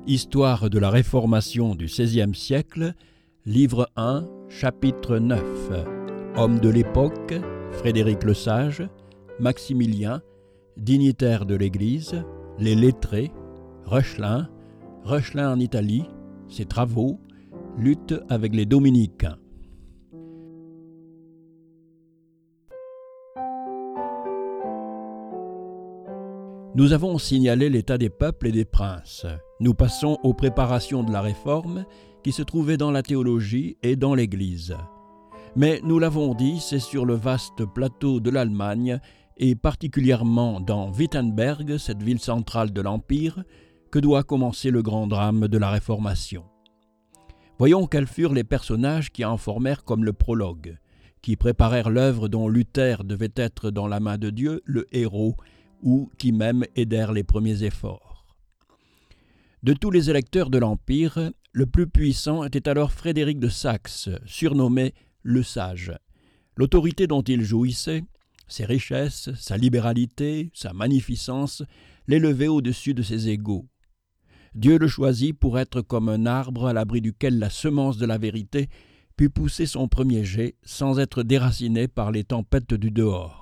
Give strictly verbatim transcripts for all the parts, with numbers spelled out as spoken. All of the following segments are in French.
Histoire de la Réformation du seizième siècle, livre un, chapitre neuf. Homme de l'époque, Frédéric le Sage, Maximilien, dignitaire de l'Église, les lettrés, Reuchlin, Reuchlin en Italie, ses travaux, lutte avec les dominicains. Nous avons signalé l'état des peuples et des princes. Nous passons aux préparations de la Réforme qui se trouvaient dans la théologie et dans l'Église. Mais nous l'avons dit, c'est sur le vaste plateau de l'Allemagne et particulièrement dans Wittenberg, cette ville centrale de l'Empire, que doit commencer le grand drame de la Réformation. Voyons quels furent les personnages qui en formèrent comme le prologue, qui préparèrent l'œuvre dont Luther devait être dans la main de Dieu le héros, ou qui même aidèrent les premiers efforts. De tous les électeurs de l'Empire, le plus puissant était alors Frédéric de Saxe, surnommé le Sage. L'autorité dont il jouissait, ses richesses, sa libéralité, sa magnificence, l'élevaient au-dessus de ses égaux. Dieu le choisit pour être comme un arbre à l'abri duquel la semence de la vérité put pousser son premier jet sans être déraciné par les tempêtes du dehors.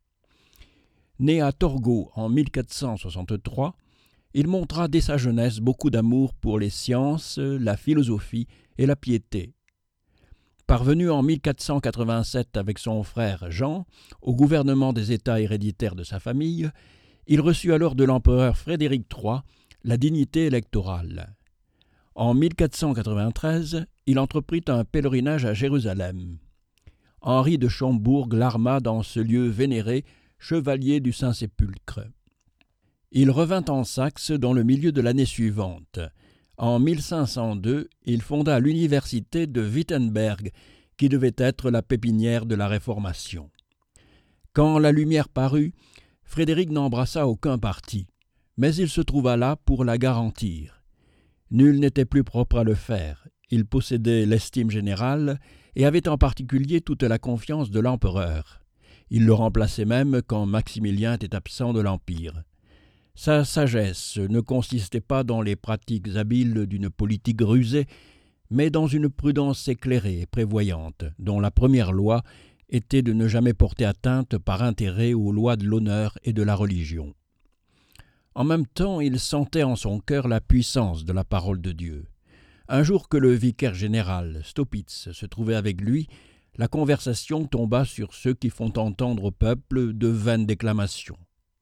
Né à Torgau en mille quatre cent soixante-trois, il montra dès sa jeunesse beaucoup d'amour pour les sciences, la philosophie et la piété. Parvenu en mille quatre cent quatre-vingt-sept avec son frère Jean au gouvernement des États héréditaires de sa famille, il reçut alors de l'empereur Frédéric trois la dignité électorale. En mille quatre cent quatre-vingt-treize, il entreprit un pèlerinage à Jérusalem. Henri de Schombourg l'arma dans ce lieu vénéré, chevalier du Saint-Sépulcre. Il revint en Saxe dans le milieu de l'année suivante. En mille cinq cent deux, il fonda l'université de Wittenberg, qui devait être la pépinière de la Réformation. Quand la lumière parut, Frédéric n'embrassa aucun parti, mais il se trouva là pour la garantir. Nul n'était plus propre à le faire. Il possédait l'estime générale et avait en particulier toute la confiance de l'empereur. Il le remplaçait même quand Maximilien était absent de l'Empire. Sa sagesse ne consistait pas dans les pratiques habiles d'une politique rusée, mais dans une prudence éclairée et prévoyante, dont la première loi était de ne jamais porter atteinte par intérêt aux lois de l'honneur et de la religion. En même temps, il sentait en son cœur la puissance de la parole de Dieu. Un jour que le vicaire général, Staupitz, se trouvait avec lui, la conversation tomba sur ceux qui font entendre au peuple de vaines déclamations.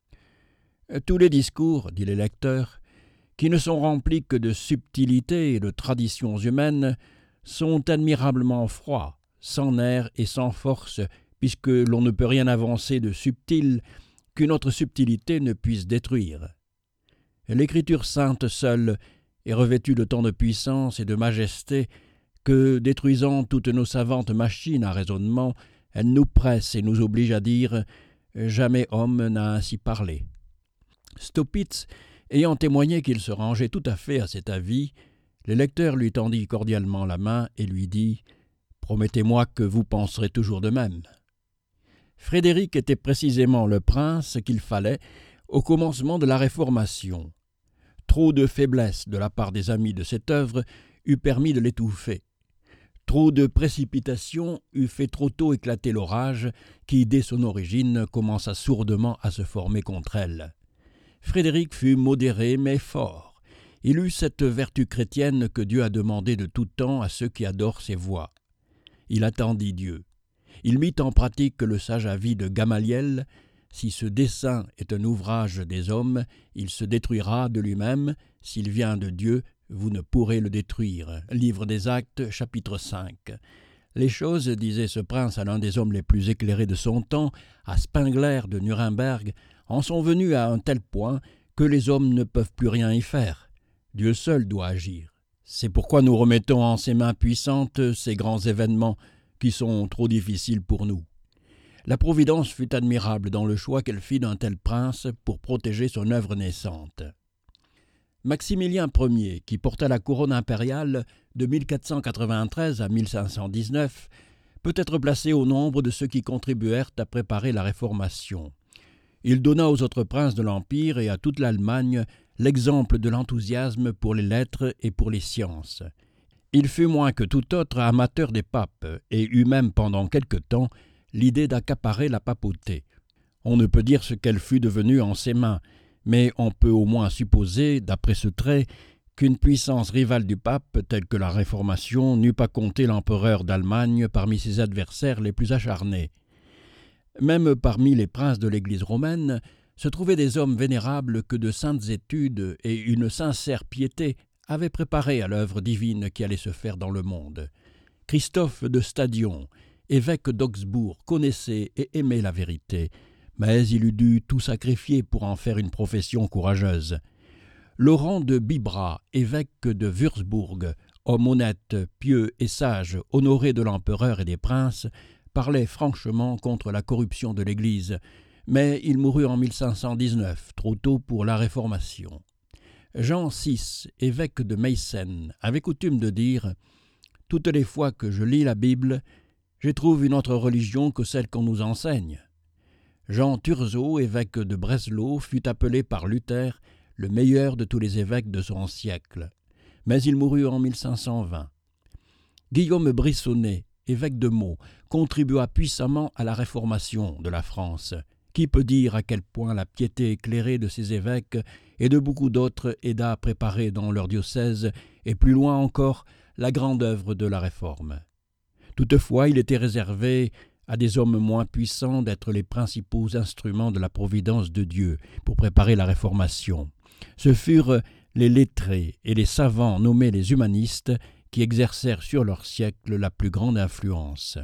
Tous les discours, dit l'électeur, qui ne sont remplis que de subtilités et de traditions humaines, sont admirablement froids, sans nerfs et sans force, puisque l'on ne peut rien avancer de subtil qu'une autre subtilité ne puisse détruire. L'Écriture sainte seule est revêtue de tant de puissance et de majesté que, détruisant toutes nos savantes machines à raisonnement, elle nous presse et nous oblige à dire « Jamais homme n'a ainsi parlé ». Staupitz, ayant témoigné qu'il se rangeait tout à fait à cet avis, l'électeur lui tendit cordialement la main et lui dit « Promettez-moi que vous penserez toujours de même ». Frédéric était précisément le prince qu'il fallait au commencement de la Réformation. Trop de faiblesse de la part des amis de cette œuvre eût permis de l'étouffer. Trop de précipitation eût fait trop tôt éclater l'orage qui, dès son origine, commença sourdement à se former contre elle. Frédéric fut modéré mais fort. Il eut cette vertu chrétienne que Dieu a demandée de tout temps à ceux qui adorent ses voies. Il attendit Dieu. Il mit en pratique le sage avis de Gamaliel. Si ce dessein est un ouvrage des hommes, il se détruira de lui-même. S'il vient de Dieu, vous ne pourrez le détruire. Livre des Actes, chapitre cinq. Les choses, disait ce prince à l'un des hommes les plus éclairés de son temps, à Spengler de Nuremberg, en sont venues à un tel point que les hommes ne peuvent plus rien y faire. Dieu seul doit agir. C'est pourquoi nous remettons en ses mains puissantes ces grands événements qui sont trop difficiles pour nous. La Providence fut admirable dans le choix qu'elle fit d'un tel prince pour protéger son œuvre naissante. Maximilien Ier, qui porta la couronne impériale de mille quatre cent quatre-vingt-treize à mille cinq cent dix-neuf, peut être placé au nombre de ceux qui contribuèrent à préparer la Réformation. Il donna aux autres princes de l'Empire et à toute l'Allemagne l'exemple de l'enthousiasme pour les lettres et pour les sciences. Il fut moins que tout autre amateur des papes et eut même pendant quelque temps l'idée d'accaparer la papauté. On ne peut dire ce qu'elle fut devenue en ses mains, mais on peut au moins supposer, d'après ce trait, qu'une puissance rivale du pape, telle que la Réformation, n'eût pas compté l'empereur d'Allemagne parmi ses adversaires les plus acharnés. Même parmi les princes de l'Église romaine se trouvaient des hommes vénérables que de saintes études et une sincère piété avaient préparé à l'œuvre divine qui allait se faire dans le monde. Christophe de Stadion, évêque d'Augsbourg, connaissait et aimait la vérité, mais il eût dû tout sacrifier pour en faire une profession courageuse. Laurent de Bibra, évêque de Würzburg, homme honnête, pieux et sage, honoré de l'empereur et des princes, parlait franchement contre la corruption de l'Église, mais il mourut en mille cinq cent dix-neuf, trop tôt pour la Réformation. Jean six, évêque de Meissen, avait coutume de dire « Toutes les fois que je lis la Bible, j'y trouve une autre religion que celle qu'on nous enseigne. » Jean Thurzo, évêque de Breslau, fut appelé par Luther le meilleur de tous les évêques de son siècle, mais il mourut en mille cinq cent vingt. Guillaume Brissonnet, évêque de Meaux, contribua puissamment à la réformation de la France. Qui peut dire à quel point la piété éclairée de ces évêques et de beaucoup d'autres aida à préparer dans leur diocèse, et plus loin encore, la grande œuvre de la Réforme. Toutefois, il était réservé à des hommes moins puissants d'être les principaux instruments de la providence de Dieu pour préparer la Réformation. Ce furent les lettrés et les savants nommés les humanistes qui exercèrent sur leur siècle la plus grande influence.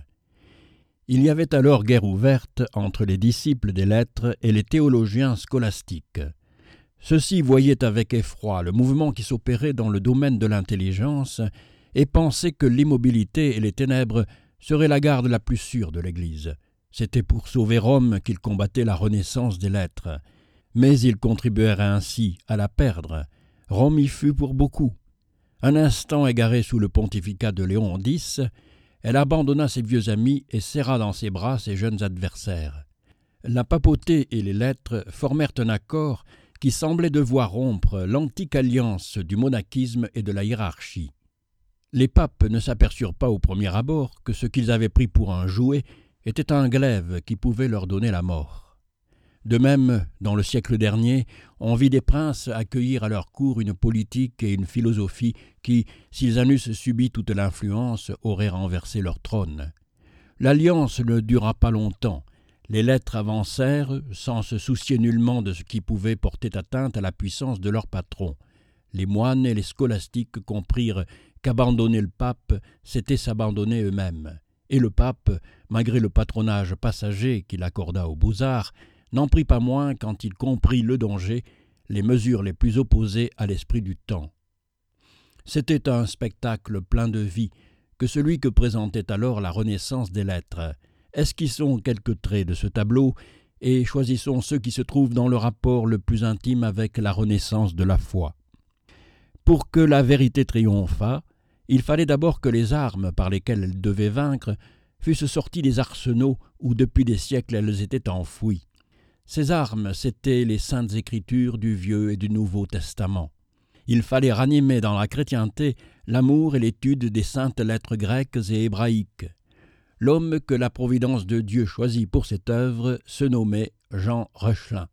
Il y avait alors guerre ouverte entre les disciples des lettres et les théologiens scolastiques. Ceux-ci voyaient avec effroi le mouvement qui s'opérait dans le domaine de l'intelligence et pensaient que l'immobilité et les ténèbres seraient la garde la plus sûre de l'Église. C'était pour sauver Rome qu'ils combattaient la renaissance des lettres. Mais ils contribuèrent ainsi à la perdre. Rome y fut pour beaucoup. Un instant égarée sous le pontificat de Léon X, elle abandonna ses vieux amis et serra dans ses bras ses jeunes adversaires. La papauté et les lettres formèrent un accord qui semblait devoir rompre l'antique alliance du monachisme et de la hiérarchie. Les papes ne s'aperçurent pas au premier abord que ce qu'ils avaient pris pour un jouet était un glaive qui pouvait leur donner la mort. De même, dans le siècle dernier, on vit des princes accueillir à leur cour une politique et une philosophie qui, s'ils en eussent subi toute l'influence, auraient renversé leur trône. L'alliance ne dura pas longtemps. Les lettres avancèrent sans se soucier nullement de ce qui pouvait porter atteinte à la puissance de leur patron. Les moines et les scolastiques comprirent qu'abandonner le pape, c'était s'abandonner eux-mêmes. Et le pape, malgré le patronage passager qu'il accorda aux beaux-arts, n'en prit pas moins quand il comprit le danger, les mesures les plus opposées à l'esprit du temps. C'était un spectacle plein de vie que celui que présentait alors la Renaissance des lettres. Esquissons quelques traits de ce tableau et choisissons ceux qui se trouvent dans le rapport le plus intime avec la Renaissance de la foi. Pour que la vérité triomphât, il fallait d'abord que les armes par lesquelles elle devait vaincre fussent sorties des arsenaux où depuis des siècles elles étaient enfouies. Ces armes, c'étaient les saintes écritures du Vieux et du Nouveau Testament. Il fallait ranimer dans la chrétienté l'amour et l'étude des saintes lettres grecques et hébraïques. L'homme que la providence de Dieu choisit pour cette œuvre se nommait Jean Reuchlin.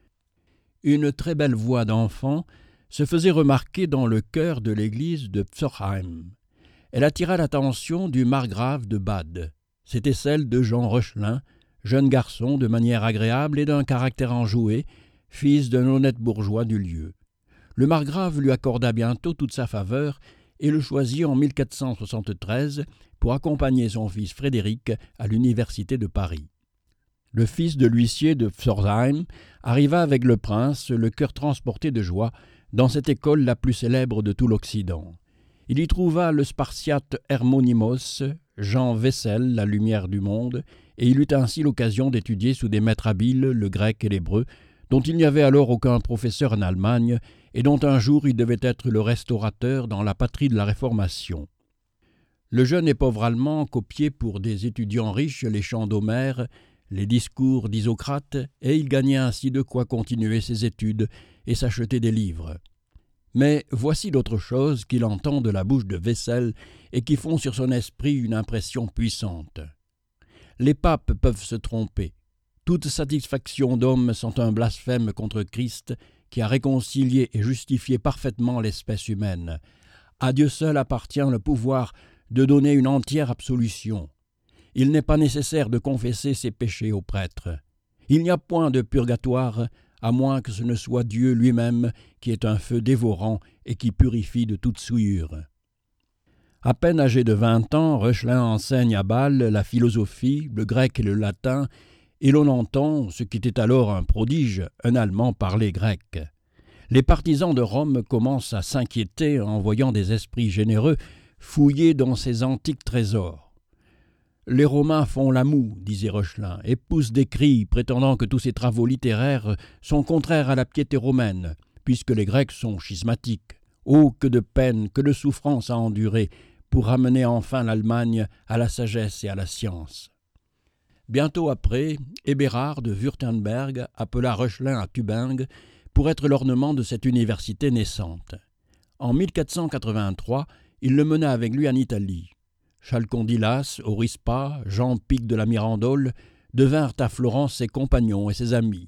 Une très belle voix d'enfant se faisait remarquer dans le chœur de l'église de Pforzheim. Elle attira l'attention du margrave de Bade. C'était celle de Jean Reuchlin, jeune garçon de manière agréable et d'un caractère enjoué, fils d'un honnête bourgeois du lieu. Le margrave lui accorda bientôt toute sa faveur et le choisit en mille quatre cent soixante-treize pour accompagner son fils Frédéric à l'université de Paris. Le fils de l'huissier de Pforzheim arriva avec le prince, le cœur transporté de joie, dans cette école la plus célèbre de tout l'Occident. Il y trouva le spartiate Hermonymos, Jean Wessel, la lumière du monde, et il eut ainsi l'occasion d'étudier sous des maîtres habiles le grec et l'hébreu, dont il n'y avait alors aucun professeur en Allemagne, et dont un jour il devait être le restaurateur dans la patrie de la Réformation. Le jeune et pauvre Allemand copiait pour des étudiants riches les chants d'Homère, les discours d'Isocrate, et il gagnait ainsi de quoi continuer ses études et s'acheter des livres. Mais voici d'autres choses qu'il entend de la bouche de Wessel et qui font sur son esprit une impression puissante. Les papes peuvent se tromper. Toute satisfaction d'homme sont un blasphème contre Christ qui a réconcilié et justifié parfaitement l'espèce humaine. À Dieu seul appartient le pouvoir de donner une entière absolution. Il n'est pas nécessaire de confesser ses péchés aux prêtres. Il n'y a point de purgatoire, à moins que ce ne soit Dieu lui-même qui est un feu dévorant et qui purifie de toute souillure. À peine âgé de vingt ans, Reuchlin enseigne à Bâle la philosophie, le grec et le latin, et l'on entend, ce qui était alors un prodige, un Allemand parler grec. Les partisans de Rome commencent à s'inquiéter en voyant des esprits généreux fouiller dans ces antiques trésors. Les Romains font la moue, disait Reuchlin, et poussent des cris prétendant que tous ces travaux littéraires sont contraires à la piété romaine, puisque les Grecs sont schismatiques. Oh, que de peine, que de souffrances à endurer pour ramener enfin l'Allemagne à la sagesse et à la science. Bientôt après, Eberhard de Württemberg appela Reuchlin à Tübingen pour être l'ornement de cette université naissante. En mille quatre cent quatre-vingt-trois, il le mena avec lui en Italie. Chalcondylas, Aurispa, Jean Pic de la Mirandole devinrent à Florence ses compagnons et ses amis.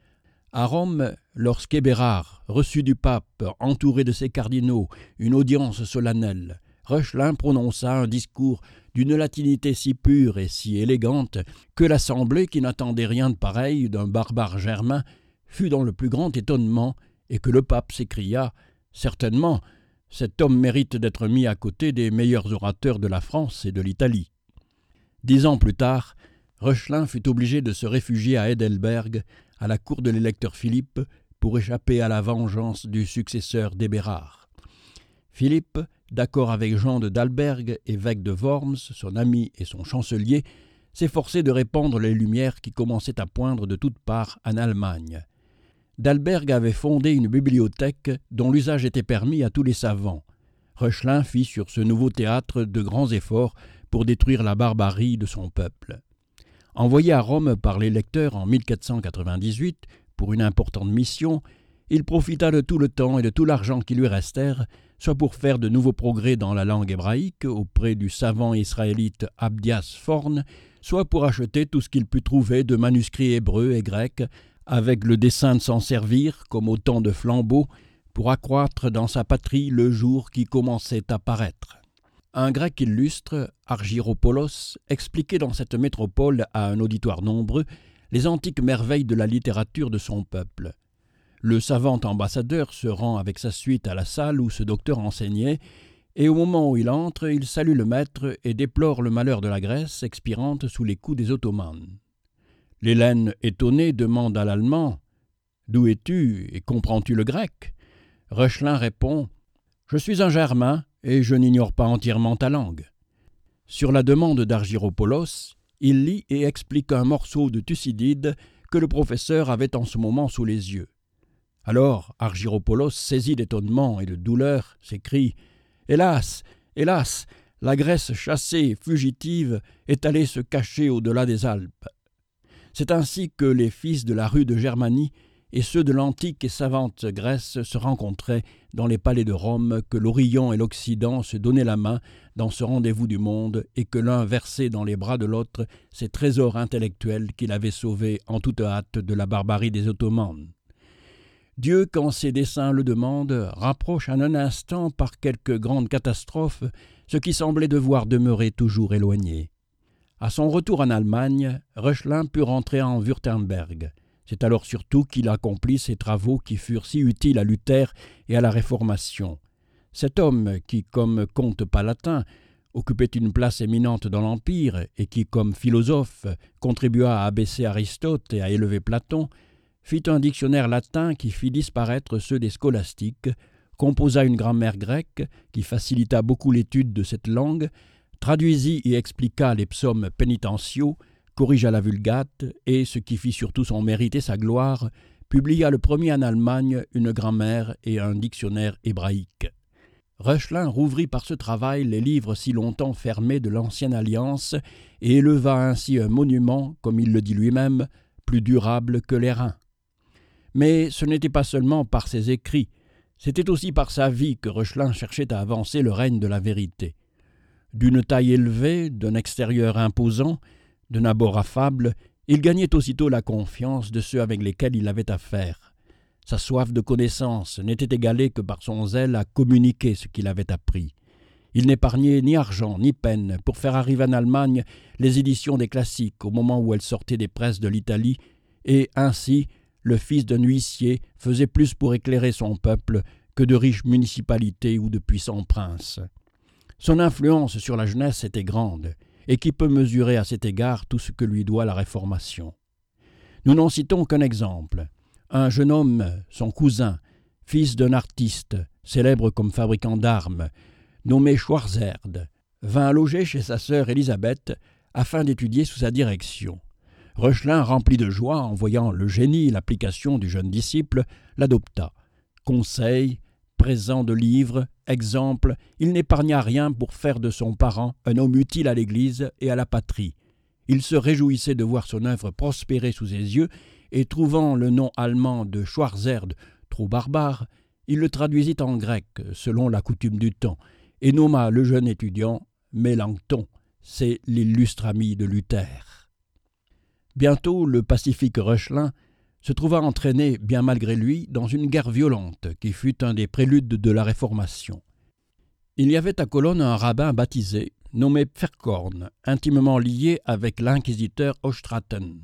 À Rome, lorsqu'Eberhard reçut du pape, entouré de ses cardinaux, une audience solennelle, Reuchlin prononça un discours d'une latinité si pure et si élégante que l'assemblée, qui n'attendait rien de pareil d'un barbare germain, fut dans le plus grand étonnement et que le pape s'écria « Certainement, cet homme mérite d'être mis à côté des meilleurs orateurs de la France et de l'Italie. » Dix ans plus tard, Reuchlin fut obligé de se réfugier à Heidelberg, à la cour de l'électeur Philippe, pour échapper à la vengeance du successeur d'Eberhard. Philippe, d'accord avec Jean de Dalberg, évêque de Worms, son ami et son chancelier, s'efforçait de répandre les lumières qui commençaient à poindre de toutes parts en Allemagne. Dalberg avait fondé une bibliothèque dont l'usage était permis à tous les savants. Reuchlin fit sur ce nouveau théâtre de grands efforts pour détruire la barbarie de son peuple. Envoyé à Rome par les lecteurs en mille quatre cent quatre-vingt-dix-huit pour une importante mission, il profita de tout le temps et de tout l'argent qui lui restèrent, soit pour faire de nouveaux progrès dans la langue hébraïque auprès du savant israélite Abdias Forn, soit pour acheter tout ce qu'il put trouver de manuscrits hébreux et grecs, avec le dessein de s'en servir, comme autant de flambeaux, pour accroître dans sa patrie le jour qui commençait à paraître. Un grec illustre, Argyropoulos, expliquait dans cette métropole à un auditoire nombreux les antiques merveilles de la littérature de son peuple. Le savant ambassadeur se rend avec sa suite à la salle où ce docteur enseignait, et au moment où il entre, il salue le maître et déplore le malheur de la Grèce expirante sous les coups des Ottomans. L'Hellène, étonné, demande à l'Allemand « D'où es-tu et comprends-tu le grec ?» Reuchlin répond « Je suis un Germain et je n'ignore pas entièrement ta langue. » Sur la demande d'Argyropoulos, il lit et explique un morceau de Thucydide que le professeur avait en ce moment sous les yeux. Alors Argyropoulos, saisi d'étonnement et de douleur, s'écrie « Hélas, hélas, la Grèce chassée, fugitive, est allée se cacher au-delà des Alpes. » C'est ainsi que les fils de la rue de Germanie et ceux de l'antique et savante Grèce se rencontraient dans les palais de Rome, que l'Orient et l'Occident se donnaient la main dans ce rendez-vous du monde et que l'un versait dans les bras de l'autre ses trésors intellectuels qu'il avait sauvés en toute hâte de la barbarie des Ottomans. Dieu, quand ses desseins le demandent, rapproche en un instant par quelque grande catastrophe ce qui semblait devoir demeurer toujours éloigné. À son retour en Allemagne, Reuchlin put rentrer en Württemberg. C'est alors surtout qu'il accomplit ces travaux qui furent si utiles à Luther et à la Réformation. Cet homme qui, comme comte palatin, occupait une place éminente dans l'Empire et qui, comme philosophe, contribua à abaisser Aristote et à élever Platon, fit un dictionnaire latin qui fit disparaître ceux des scolastiques, composa une grammaire grecque qui facilita beaucoup l'étude de cette langue, traduisit et expliqua les psaumes pénitentiaux, corrigea la Vulgate et, ce qui fit surtout son mérite et sa gloire, publia le premier en Allemagne une grammaire et un dictionnaire hébraïque. Reuchlin rouvrit par ce travail les livres si longtemps fermés de l'Ancienne Alliance et éleva ainsi un monument, comme il le dit lui-même, plus durable que les reins. Mais ce n'était pas seulement par ses écrits, c'était aussi par sa vie que Reuchlin cherchait à avancer le règne de la vérité. D'une taille élevée, d'un extérieur imposant, d'un abord affable, il gagnait aussitôt la confiance de ceux avec lesquels il avait affaire. Sa soif de connaissance n'était égalée que par son zèle à communiquer ce qu'il avait appris. Il n'épargnait ni argent ni peine pour faire arriver en Allemagne les éditions des classiques au moment où elles sortaient des presses de l'Italie, et ainsi le fils d'un huissier faisait plus pour éclairer son peuple que de riches municipalités ou de puissants princes. Son influence sur la jeunesse était grande, et qui peut mesurer à cet égard tout ce que lui doit la Réformation. Nous n'en citons qu'un exemple. Un jeune homme, son cousin, fils d'un artiste, célèbre comme fabricant d'armes, nommé Schwarzerd, vint loger chez sa sœur Élisabeth afin d'étudier sous sa direction. Reuchlin, rempli de joie en voyant le génie et l'application du jeune disciple, l'adopta. Conseils, présents de livres, exemples, il n'épargna rien pour faire de son parent un homme utile à l'Église et à la patrie. Il se réjouissait de voir son œuvre prospérer sous ses yeux, et trouvant le nom allemand de Schwarzerd trop barbare, il le traduisit en grec, selon la coutume du temps, et nomma le jeune étudiant Mélenchon, c'est l'illustre ami de Luther. Bientôt, le pacifique Reuchlin se trouva entraîné, bien malgré lui, dans une guerre violente qui fut un des préludes de la Réformation. Il y avait à Cologne un rabbin baptisé, nommé Pferkorn, intimement lié avec l'inquisiteur Hochstraten.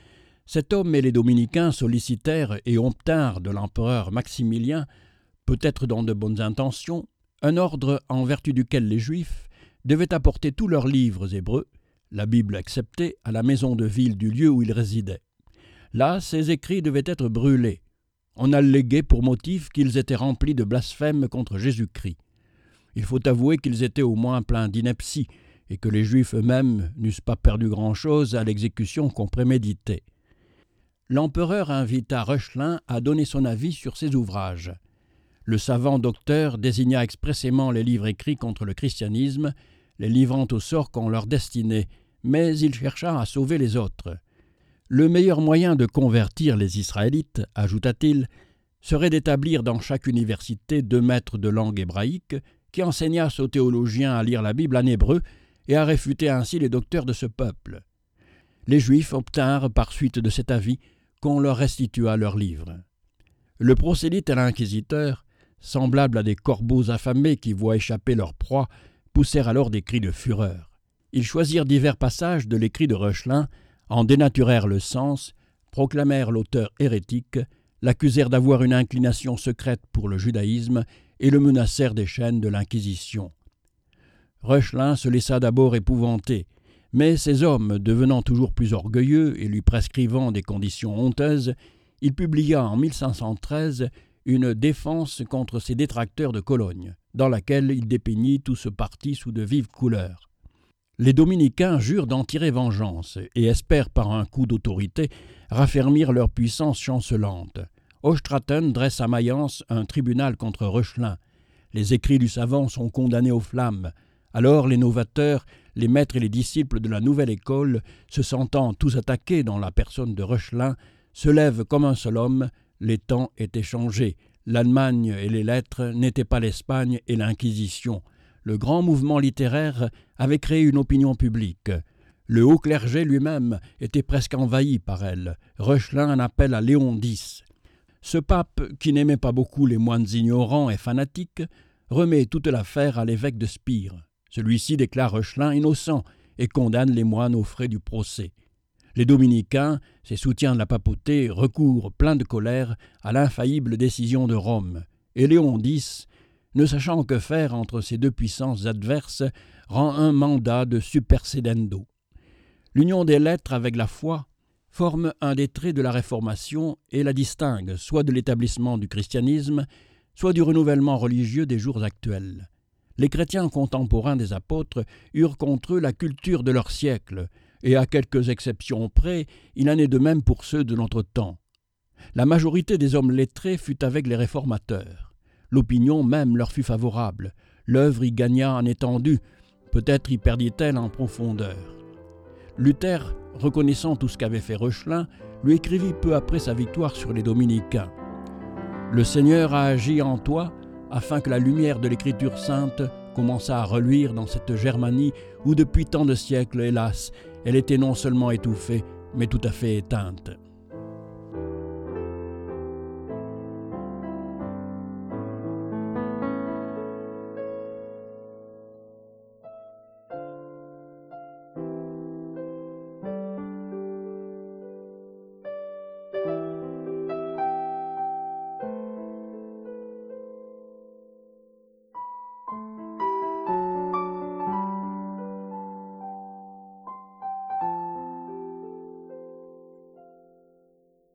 Cet homme et les dominicains sollicitèrent et obtinrent de l'empereur Maximilien, peut-être dans de bonnes intentions, un ordre en vertu duquel les Juifs devaient apporter tous leurs livres hébreux, la Bible acceptée, à la maison de ville du lieu où ils résidaient. Là, ces écrits devaient être brûlés. On alléguait pour motif qu'ils étaient remplis de blasphèmes contre Jésus-Christ. Il faut avouer qu'ils étaient au moins pleins d'ineptie et que les Juifs eux-mêmes n'eussent pas perdu grand-chose à l'exécution qu'on préméditait. L'empereur invita Reuchlin à donner son avis sur ces ouvrages. Le savant docteur désigna expressément les livres écrits contre le christianisme, les livrant au sort qu'on leur destinait, mais il chercha à sauver les autres. Le meilleur moyen de convertir les Israélites, ajouta-t-il, serait d'établir dans chaque université deux maîtres de langue hébraïque qui enseignassent aux théologiens à lire la Bible en hébreu et à réfuter ainsi les docteurs de ce peuple. Les Juifs obtinrent par suite de cet avis qu'on leur restituât leurs livres. Le prosélyte et l'inquisiteur, semblables à des corbeaux affamés qui voient échapper leur proie, poussèrent alors des cris de fureur. Ils choisirent divers passages de l'écrit de Reuchlin, en dénaturèrent le sens, proclamèrent l'auteur hérétique, l'accusèrent d'avoir une inclination secrète pour le judaïsme et le menacèrent des chaînes de l'Inquisition. Reuchlin se laissa d'abord épouvanter, mais ces hommes, devenant toujours plus orgueilleux et lui prescrivant des conditions honteuses, il publia en mille cinq cent treize une défense contre ses détracteurs de Cologne, dans laquelle il dépeignit tout ce parti sous de vives couleurs. Les dominicains jurent d'en tirer vengeance et espèrent par un coup d'autorité raffermir leur puissance chancelante. Hochstraten dresse à Mayence un tribunal contre Reuchlin. Les écrits du savant sont condamnés aux flammes. Alors les novateurs, les maîtres et les disciples de la nouvelle école, se sentant tous attaqués dans la personne de Reuchlin, se lèvent comme un seul homme. Les temps étaient changés. L'Allemagne et les lettres n'étaient pas l'Espagne et l'Inquisition. Le grand mouvement littéraire avait créé une opinion publique. Le haut clergé lui-même était presque envahi par elle. Reuchlin en appelle à Léon X. Ce pape, qui n'aimait pas beaucoup les moines ignorants et fanatiques, remet toute l'affaire à l'évêque de Spire. Celui-ci déclare Reuchlin innocent et condamne les moines aux frais du procès. Les dominicains, ces soutiens de la papauté, recourent pleins de colère à l'infaillible décision de Rome, et Léon X, ne sachant que faire entre ces deux puissances adverses, rend un mandat de supersedendo. L'union des lettres avec la foi forme un des traits de la Réformation et la distingue soit de l'établissement du christianisme, soit du renouvellement religieux des jours actuels. Les chrétiens contemporains des apôtres eurent contre eux la culture de leur siècle, et à quelques exceptions près, il en est de même pour ceux de notre temps. La majorité des hommes lettrés fut avec les réformateurs. L'opinion même leur fut favorable. L'œuvre y gagna en étendue, peut-être y perdit-elle en profondeur. Luther, reconnaissant tout ce qu'avait fait Reuchlin, lui écrivit peu après sa victoire sur les Dominicains. « Le Seigneur a agi en toi afin que la lumière de l'Écriture sainte commençât à reluire dans cette Germanie où depuis tant de siècles, hélas, elle était non seulement étouffée, mais tout à fait éteinte. »